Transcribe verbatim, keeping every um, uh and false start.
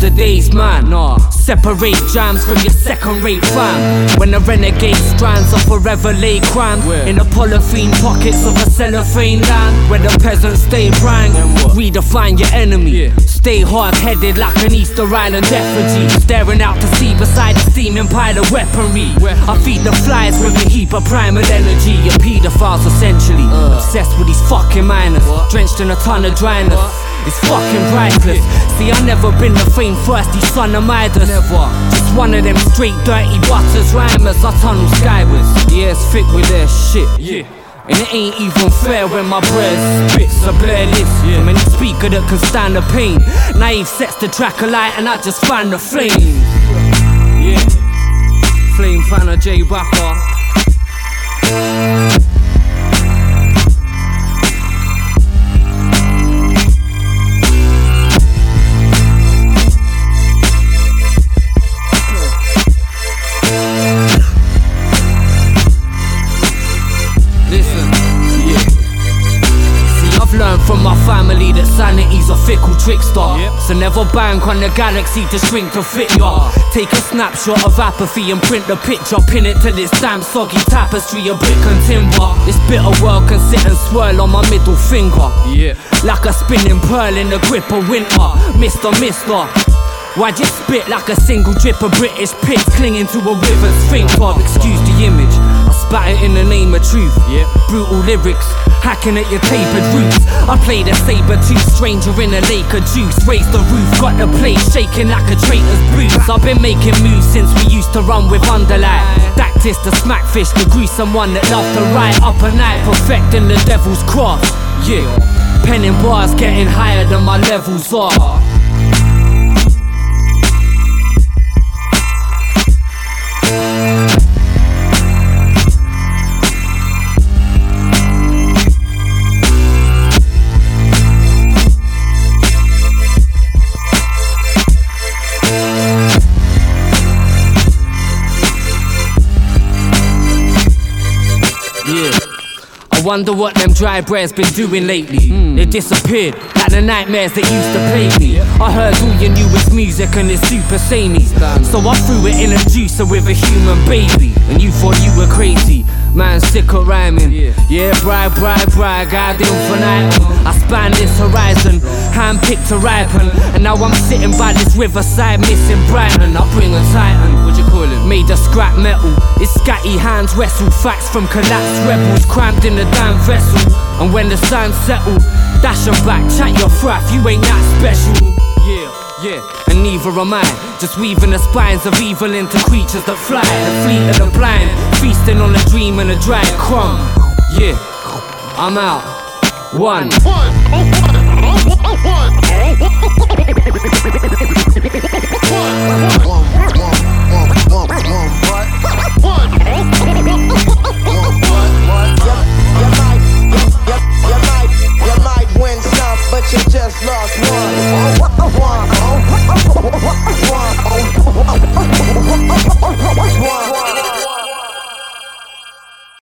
yesterday's man. Nah. Separate jams from your second-rate fam. When a renegade strands are forever lay crammed in the polythene pockets of a cellophane land, where the peasants stay ranked. Redefine your enemy. Yeah. Stay hard-headed like an Easter Island effigy, staring out to sea beside a steaming pile of weaponry. I feed the flies with a heap of primal energy. Your pedophiles essentially uh. obsessed with these fucking minors, what? Drenched in a ton of dryness. What? It's fucking priceless. See, I never been the fame thirsty son of Midas. Never. Just one of them straight dirty butters rhymers. I tunnel skywards. Yeah, it's thick with their shit. Yeah. And it ain't even fair when my breath spits a blare list. Yeah. From any speaker that can stand the pain. Naive sets the track alight and I just find the flame. Yeah. Flame fan of Jay Backer. From my family that sanity's a fickle trickster. Yep. So never bank on the galaxy to shrink to fit ya. Take a snapshot of apathy and print the picture. Pin it to this damn soggy tapestry of brick and timber. This bitter world can sit and swirl on my middle finger. Yeah. Like a spinning pearl in the grip of winter. Mister, mister, why'd you spit like a single drip of British piss clinging to a river's sphincter? Excuse the image, I spat it in the name of truth. Yeah. Brutal lyrics, hacking at your tapered roots. I played a saber-toothed stranger in a lake of juice. Raised the roof, got the place shaking like a traitor's boots. I've been making moves since we used to run with underlight. Dactyls the smackfish, the gruesome one that loved to ride up a night, perfecting the devil's craft. Yeah, penning bars getting higher than my levels are. Wonder what them dry breads been doing lately. mm. They disappeared like the nightmares that used to plague me. I heard all you knew was music and it's super samey. So I threw it in a juicer with a human baby. And you thought you were crazy. Man sick of rhyming. Yeah, bride, bride, bride, God infinite. I span this horizon, hand-picked to ripen. And now I'm sitting by this riverside missing Brighton. I bring a titan, what you call it? Made of scrap metal. It's scatty hands wrestle facts from collapsed rebels cramped in the damn vessel. And when the sun settle, dash them back, chat your fraff, you ain't that special. Yeah, yeah, and neither am I. Just weaving the spines of evil into creatures that fly. The fleet of the blind, feasting on a dream and a dry crumb. Yeah, I'm out. One. One. One.